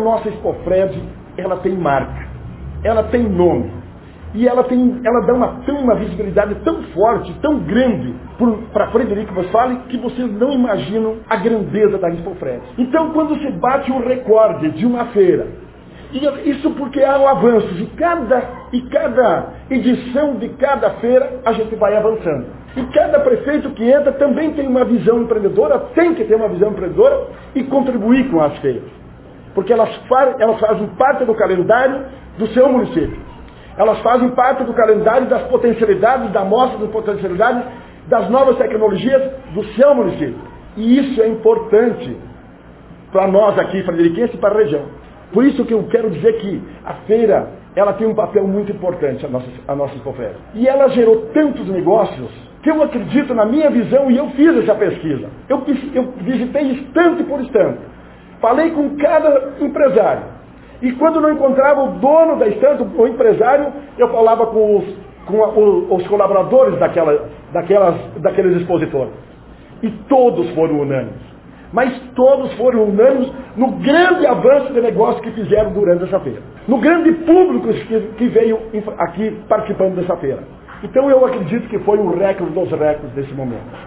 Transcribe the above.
nossa Expofred, ela tem marca, ela tem nome. E ela dá uma visibilidade tão forte, tão grande para Frederico Westphalen, que vocês não imaginam a grandeza da Expofred. Então, quando se bate o recorde de uma feira, e isso porque há um avanço, e cada edição de cada feira a gente vai avançando. E cada prefeito que entra também tem uma visão empreendedora, tem que ter uma visão empreendedora e contribuir com as feiras. Porque elas fazem parte do calendário do seu município. Elas fazem parte do calendário das potencialidades, da mostra das potencialidades, das novas tecnologias do seu município. E isso é importante para nós aqui, frederiquenses, e para a região. Por isso que eu quero dizer que a feira, ela tem um papel muito importante, a nossa Expofred. E ela gerou tantos negócios que eu acredito na minha visão, e eu fiz essa pesquisa. Eu visitei estante por estante. Falei com cada empresário. E quando não encontrava o dono da estante, o empresário, eu falava com os colaboradores daqueles expositores. E todos foram unânimes. Mas todos foram unânimes no grande avanço de negócio que fizeram durante essa feira. No grande público que veio aqui participando dessa feira. Então eu acredito que foi um recorde dos recordes desse momento.